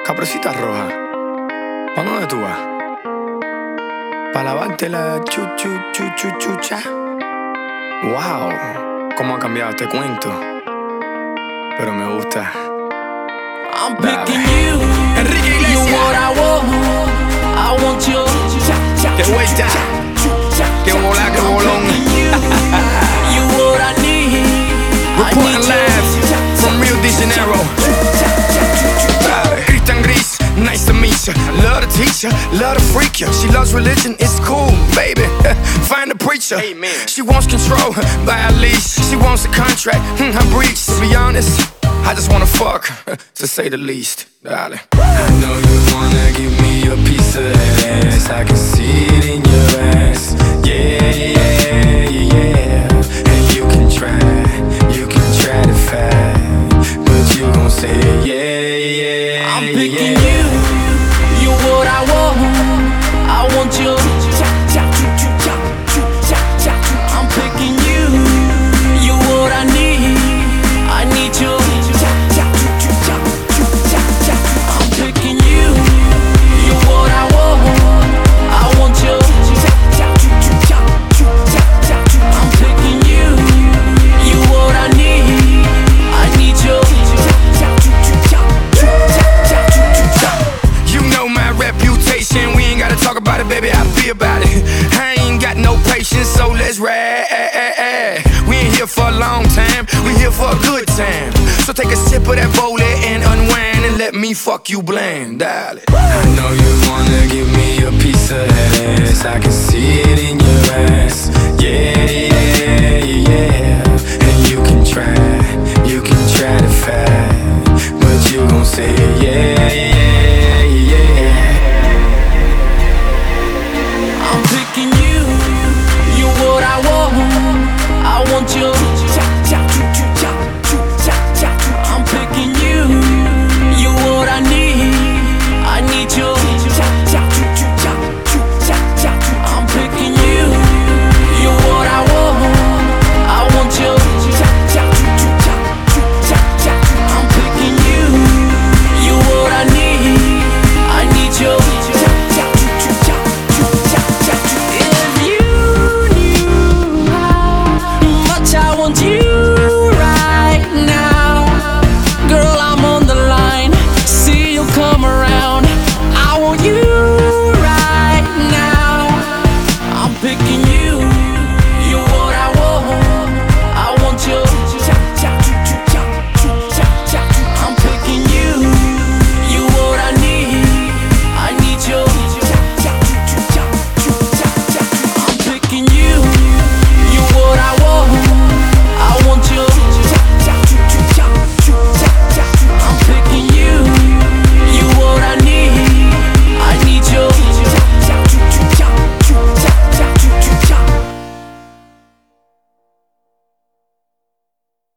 Capricita roja, ¿pa' dónde tú vas? Pa' lavarte la chucha. Wow, cómo ha cambiado este cuento. Pero me gusta. I'm picking you. Enrique Iglesias. You what I want you. Que vuelta, que volá, que bolón. You what I need. Reporting live from Rio de Janeiro. Cristian Gris, nice to meet ya. Love to teach ya, love to freak ya. She loves religion, it's cool, baby. Find a preacher. Amen. She wants control by a leash. She wants a contract, her breach. To be honest, I just wanna fuck, to say the least, darling. I know you wanna give me a piece of that ass. I can see it in your ass. Yeah. And you can try to fight, but you gon' say yeah. I'm picking you. You what I want you. I'm picking you. You what I need you. I'm picking you. You what I want you. I'm picking you. You what I need you. You know my reputation, we ain't gotta talk about it, baby, I feel about it. I ain't got no patience, so let's ride. We ain't here for a long time, we here for a good time. So take a sip of that Volley and unwind and let me fuck you blind, darling. I know you wanna give me a piece of that ass. I can see it in your ass. Yeah. And you can try to fight, but you gon' say yeah.